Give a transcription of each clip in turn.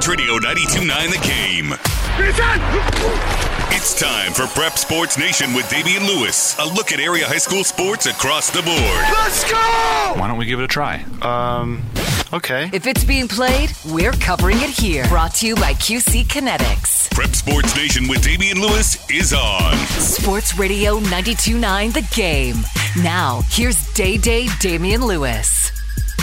Sports Radio 92.9 The Game. It's time for Prep Sports Nation with Damian Lewis. A look at area high school sports across the board. Let's go! Why don't we give it a try? Okay. If it's being played, we're covering it here. Brought to you by QC Kinetics. Prep Sports Nation with Damian Lewis is on. Sports Radio 92.9 The Game. Now, here's Day Damian Lewis.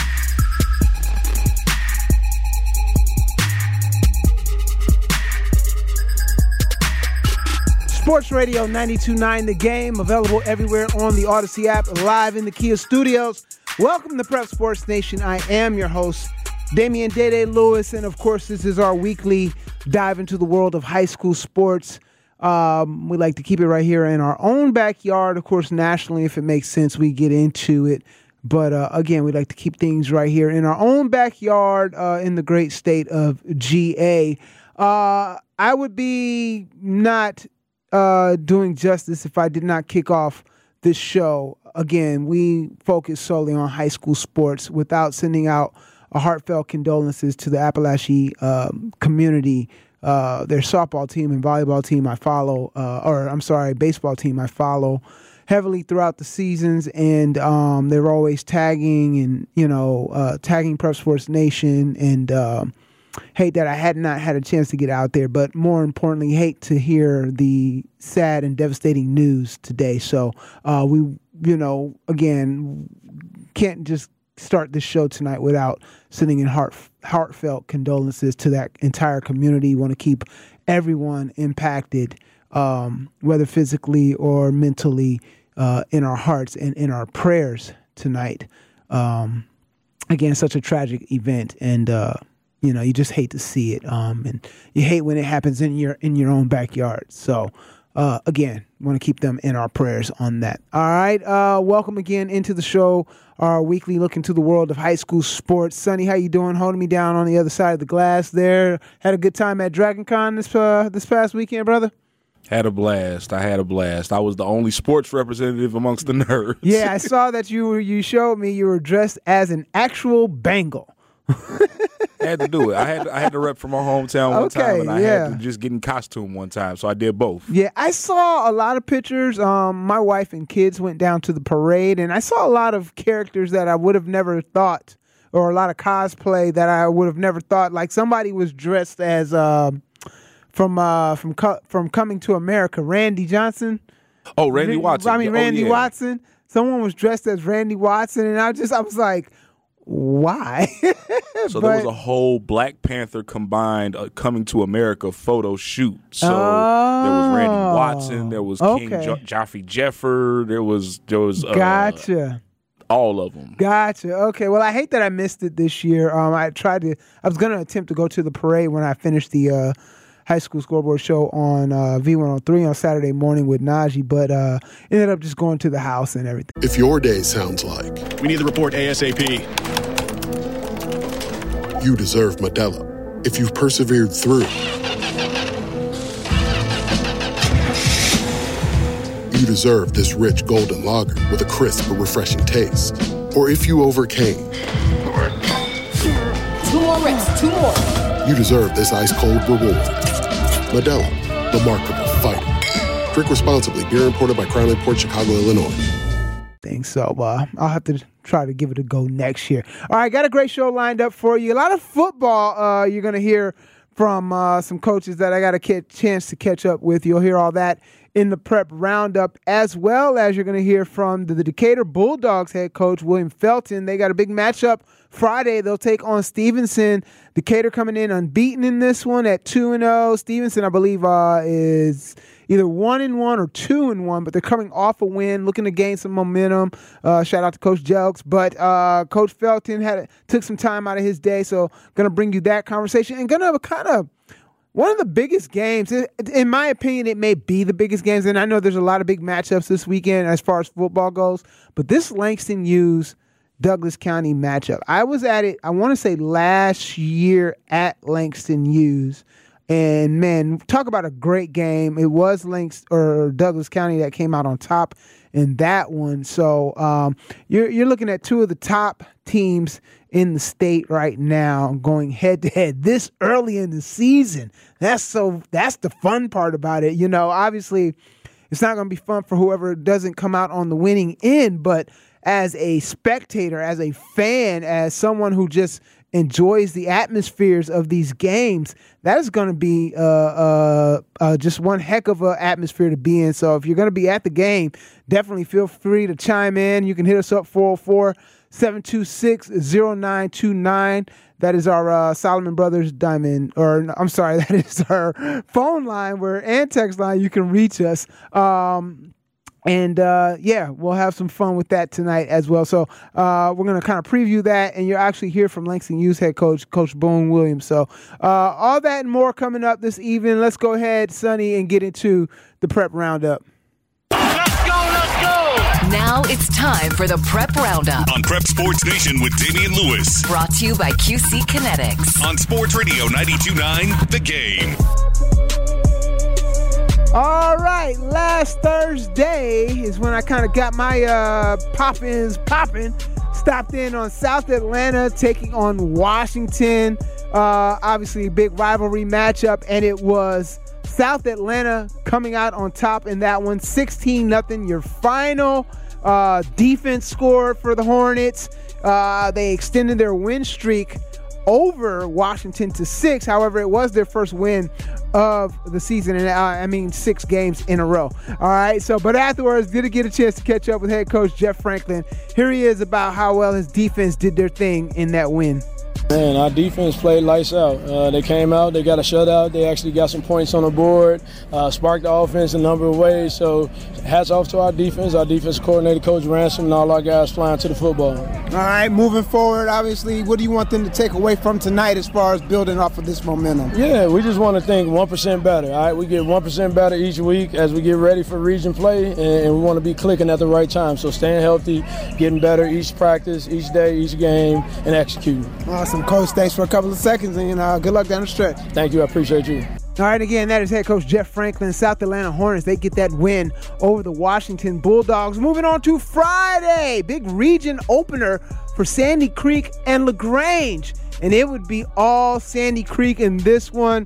Sports Radio 92.9 The Game, available everywhere on the Odyssey app, live in the Kia studios. Welcome to Prep Sports Nation. I am your host, Damian Day Lewis, and of course, this is our weekly dive into the world of high school sports. We like to keep it right here in our own backyard. Of course, nationally, if it makes sense, we get into it. But again, we like to keep things right here in our own backyard in the great state of GA. I would be not doing justice if I did not kick off this show. Again, we focus solely on high school sports without sending out a heartfelt condolences to the Appalachia community. Their softball team and volleyball team I follow, baseball team I follow heavily throughout the seasons, and they're always tagging and, tagging Prep Sports Nation, and hate that I had not had a chance to get out there, but more importantly, hate to hear the sad and devastating news today. So we, again, can't just start this show tonight without sending in heartfelt condolences to that entire community. Want to keep everyone impacted, whether physically or mentally, in our hearts and in our prayers tonight. Again, such a tragic event, and you just hate to see it, and you hate when it happens in your own backyard. So, again, want to keep them in our prayers on that. All right, welcome again into the show, our weekly look into the world of high school sports. Sonny, how you doing? Holding me down on the other side of the glass there. Had a good time at DragonCon this past weekend, brother? Had a blast. I had a blast. I was the only sports representative amongst the nerds. Yeah, I saw that you showed me you were dressed as an actual Bengal. I had to do it. I had to rep from my hometown one time, and I had to just get in costume one time, so I did both. Yeah, I saw a lot of pictures. My wife and kids went down to the parade, and I saw a lot of characters that I would have never thought, or a lot of cosplay that I would have never thought. Like somebody was dressed as from Coming to America, Randy Johnson. Oh, Randy Watson. Randy Watson. Someone was dressed as Randy Watson, and I was like, why? So there was a whole Black Panther combined Coming to America photo shoot. So there was Randy Watson, there was King Joffrey Jeffer, there was gotcha. All of them. Gotcha. Okay. Well, I hate that I missed it this year. I was going to attempt to go to the parade when I finished the High School Scoreboard show on V103 on Saturday morning with Najee, but ended up just going to the house and everything. If your day sounds like we need the report ASAP. You deserve Modelo. If you've persevered through, you deserve this rich golden lager with a crisp but refreshing taste. Or if you overcame. 2 more reps, 2 more. You deserve this ice-cold reward. Modelo, the mark of a fighter. Drink responsibly. Beer imported by Crown Imports, Chicago, Illinois. So I'll have to try to give it a go next year. All right, got a great show lined up for you. A lot of football you're going to hear from some coaches that I got a chance to catch up with. You'll hear all that in the prep roundup, as well as you're going to hear from the Decatur Bulldogs head coach, William Felton. They got a big matchup Friday. They'll take on Stevenson. Decatur coming in unbeaten in this one at 2-0. Stevenson, I believe, is either 1-1 or 2-1, but they're coming off a win, looking to gain some momentum. Shout out to Coach Jelks. But Coach Felton took some time out of his day, so going to bring you that conversation. And going to kind of one of the biggest games, in my opinion, it may be the biggest games, and I know there's a lot of big matchups this weekend as far as football goes, but this Langston Hughes Douglas County matchup. I was at it, I want to say last year at Langston Hughes, and man, talk about a great game. It was Douglas County that came out on top in that one. So you're looking at two of the top teams in the state right now going head-to-head this early in the season. That's the fun part about it. You know, obviously, it's not going to be fun for whoever doesn't come out on the winning end, but as a spectator, as a fan, as someone who just enjoys the atmospheres of these games, that is going to be just one heck of an atmosphere to be in. So if you're going to be at the game, definitely feel free to chime in. You can hit us up 404-726-0929. That is our Solomon Brothers Diamond, that is our phone line and text line. You can reach us. We'll have some fun with that tonight as well. So we're going to kind of preview that, and you'll actually hear from Langston Hughes head coach, Coach Boone Williams. So all that and more coming up this evening. Let's go ahead, Sonny, and get into the Prep Roundup. Let's go! Now it's time for the Prep Roundup on Prep Sports Nation with Damian Lewis. Brought to you by QC Kinetics on Sports Radio 92.9 The Game. All right, last Thursday is when I kind of got my pop-ins popping. Stopped in on South Atlanta taking on Washington. Obviously, a big rivalry matchup, and it was South Atlanta coming out on top in that one, 16-0. Your final defense scored for the Hornets. They extended their win streak over Washington to 6. However, it was their first win of the season, and 6 games in a row. All right, but afterwards, did get a chance to catch up with head coach Jeff Franklin. Here he is about how well his defense did their thing in that win. Man, our defense played lights out. They came out, they got a shutout. They actually got some points on the board, sparked the offense a number of ways. So hats off to our defense coordinator, Coach Ransom, and all our guys flying to the football. All right, moving forward, obviously, what do you want them to take away from tonight as far as building off of this momentum? Yeah, we just want to think 1% better. All right, we get 1% better each week as we get ready for region play, and we want to be clicking at the right time. So staying healthy, getting better each practice, each day, each game, and executing. Awesome. Coach, thanks for a couple of seconds, and good luck down the stretch. Thank you. I appreciate you. All right, again, that is head coach Jeff Franklin. South Atlanta Hornets, they get that win over the Washington Bulldogs. Moving on to Friday, big region opener for Sandy Creek and LaGrange. And it would be all Sandy Creek in this one.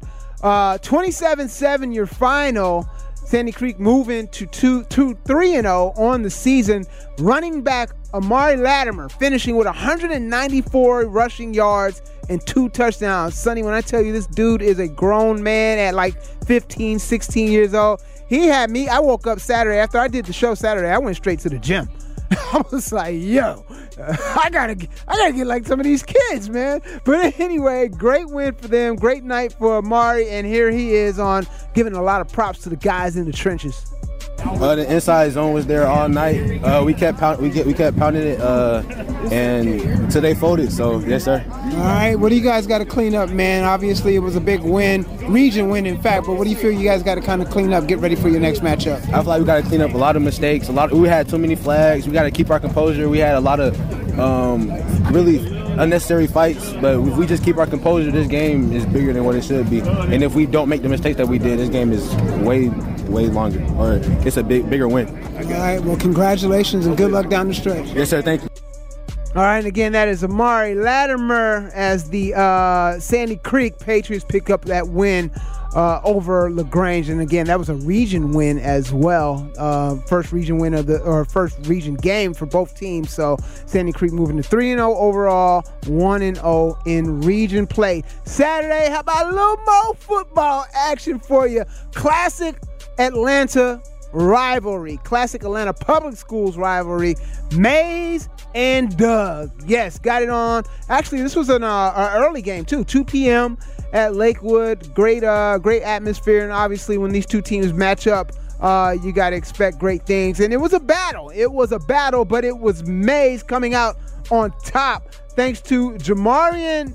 27-7 your final. Sandy Creek moving to 3-0 on the season. Running back Amari Latimer finishing with 194 rushing yards and 2 touchdowns. Sonny, when I tell you this dude is a grown man at like 15, 16 years old, he had me. I woke up Saturday after I did the show Saturday. I went straight to the gym. I was like, yo, I gotta get like some of these kids, man. But anyway, great win for them. Great night for Amari, and here he is on giving a lot of props to the guys in the trenches. The inside zone was there all night. We kept pounding it, and until they folded. So yes, sir. All right, what do you guys got to clean up, man? Obviously, it was a big win, region win, in fact. But what do you feel you guys got to kind of clean up, get ready for your next matchup? I feel like we got to clean up a lot of mistakes. We had too many flags. We got to keep our composure. We had a lot of really unnecessary fights. But if we just keep our composure, this game is bigger than what it should be. And if we don't make the mistakes that we did, this game is way longer, or it's a bigger win. All right, well, congratulations and good luck down the stretch. Yes, sir. Thank you. All right, and again, that is Amari Latimer as the Sandy Creek Patriots pick up that win over LaGrange. And again, that was a region win as well. First region win first region game for both teams. So Sandy Creek moving to 3-0 overall, 1-0 in region play. Saturday, how about a little more football action for you? Classic Atlanta rivalry, classic Atlanta Public Schools rivalry, Mays and Doug. Yes, got it on. Actually, this was an early game too, 2 p.m. at Lakewood. Great atmosphere, and obviously when these two teams match up, you got to expect great things. And it was a battle, but it was Mays coming out on top thanks to Jalen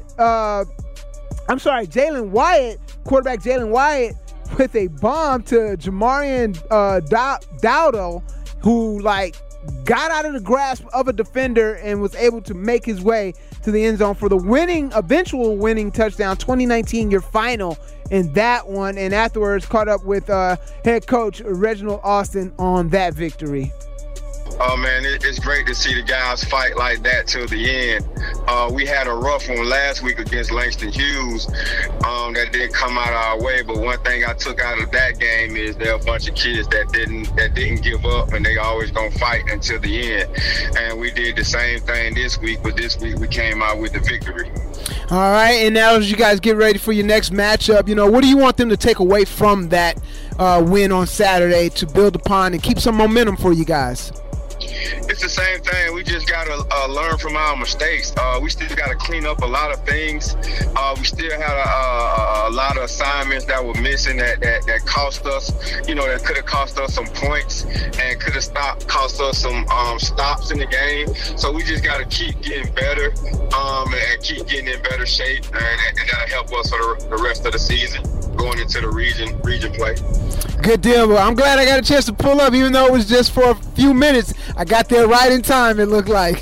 Wyatt, quarterback Jalen Wyatt, with a bomb to Jamarian Dowdle, who got out of the grasp of a defender and was able to make his way to the end zone for the eventual winning touchdown. 2019 your final in that one, and afterwards caught up with head coach Reginald Austin on that victory. Oh, man, it's great to see the guys fight like that till the end. We had a rough one last week against Langston Hughes that didn't come out our way, but one thing I took out of that game is there are a bunch of kids that didn't give up, and they always gonna fight until the end. And we did the same thing this week, but this week we came out with the victory. All right, and now as you guys get ready for your next matchup, what do you want them to take away from that win on Saturday to build upon and keep some momentum for you guys? It's the same thing. We just got to learn from our mistakes. We still got to clean up a lot of things. We still had a lot of assignments that were missing that cost us, that could have cost us some points and could have cost us some stops in the game. So we just got to keep getting better and keep getting in better shape, and that'll help us for the rest of the season going into the region play. Good deal. Well, I'm glad I got a chance to pull up, even though it was just for a few minutes. I got there right in time, it looked like.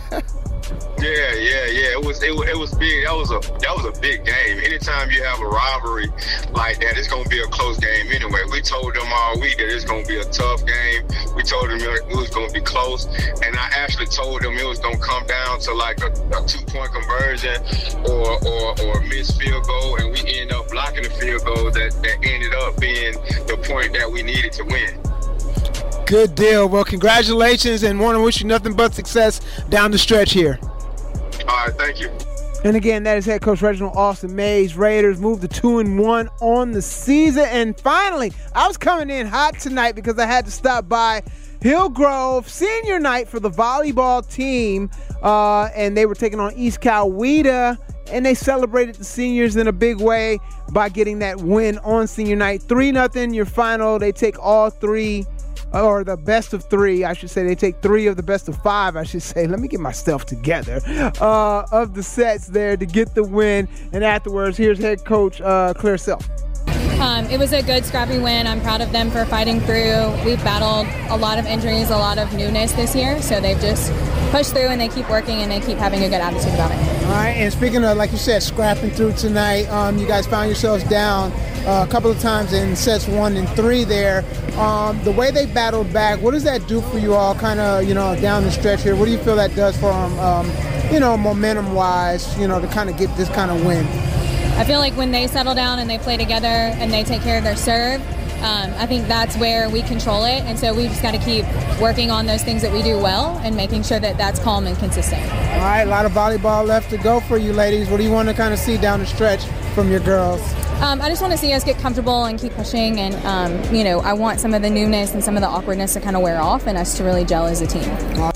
Yeah. It was big. That was a big game. Anytime you have a rivalry like that, it's gonna be a close game anyway. We told them all week that it's gonna be a tough game. We told them it was gonna be close, and I actually told them it was gonna come down to like a 2-point conversion or a missed field goal, and we ended up blocking the field goal that ended up being the point that we needed to win. Good deal. Well, congratulations, and want to wish you nothing but success down the stretch here. All right, thank you. And again, that is head coach Reginald Austin Mays. Raiders moved to 2-1 on the season. And finally, I was coming in hot tonight because I had to stop by Hillgrove senior night for the volleyball team. And they were taking on East Coweta. And they celebrated the seniors in a big way by getting that win on senior night. 3-0 your final. They take all three. Or the best of three, I should say. They take 3 of the best of 5, I should say. Let me get myself together. Of the sets there to get the win. And afterwards, here's head coach Claire Self. It was a good, scrappy win. I'm proud of them for fighting through. We've battled a lot of injuries, a lot of newness this year. So they've just pushed through, and they keep working, and they keep having a good attitude about it. All right, and speaking of, like you said, scrapping through tonight, you guys found yourselves down a couple of times in sets 1 and 3 there. The way they battled back, what does that do for you all kind of, down the stretch here? What do you feel that does for them, momentum-wise, to kind of get this kind of win? I feel like when they settle down and they play together and they take care of their serve, I think that's where we control it. And so we just got to keep working on those things that we do well and making sure that that's calm and consistent. All right, a lot of volleyball left to go for you ladies. What do you want to kind of see down the stretch from your girls? I just want to see us get comfortable and keep pushing. And, I want some of the newness and some of the awkwardness to kind of wear off and us to really gel as a team.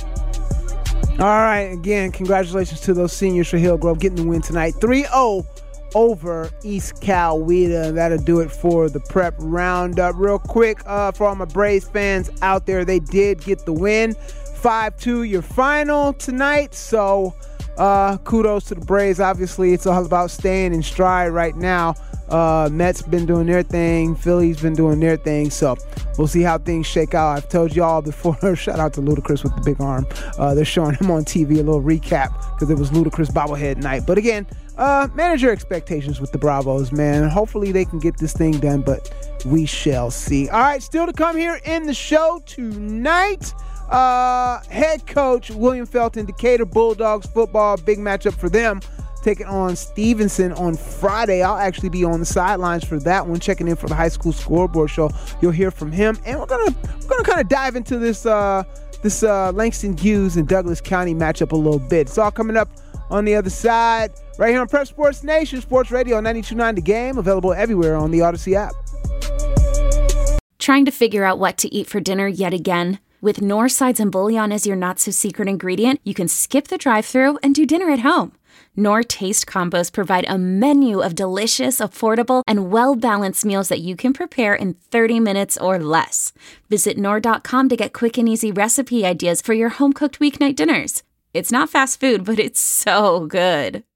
All right, again, congratulations to those seniors for Hillgrove getting the win tonight. 3-0. Over East Coweta. That'll do it for the prep roundup. Real quick, for all my Braves fans out there, they did get the win. 5-2 your final tonight. So kudos to the Braves. Obviously, it's all about staying in stride right now. Mets been doing their thing. Phillies been doing their thing. So we'll see how things shake out. I've told y'all before. Shout out to Ludacris with the big arm. They're showing him on TV, a little recap because it was Ludacris bobblehead night. But again, manage your expectations with the Bravos, man. Hopefully they can get this thing done, but we shall see. All right, still to come here in the show tonight. Head coach William Felton, Decatur Bulldogs football, big matchup for them, taking on Stevenson on Friday. I'll actually be on the sidelines for that one, checking in for the high school scoreboard show. You'll hear from him, and we're gonna kind of dive into this Langston Hughes and Douglas County matchup a little bit. It's all coming up on the other side, right here on Prep Sports Nation, Sports Radio 92.9 The Game, available everywhere on the Odyssey app. Trying to figure out what to eat for dinner yet again? With Knorr sides and bouillon as your not-so-secret ingredient, you can skip the drive-thru and do dinner at home. Knorr Taste Combos provide a menu of delicious, affordable, and well-balanced meals that you can prepare in 30 minutes or less. Visit Knorr.com to get quick and easy recipe ideas for your home-cooked weeknight dinners. It's not fast food, but it's so good.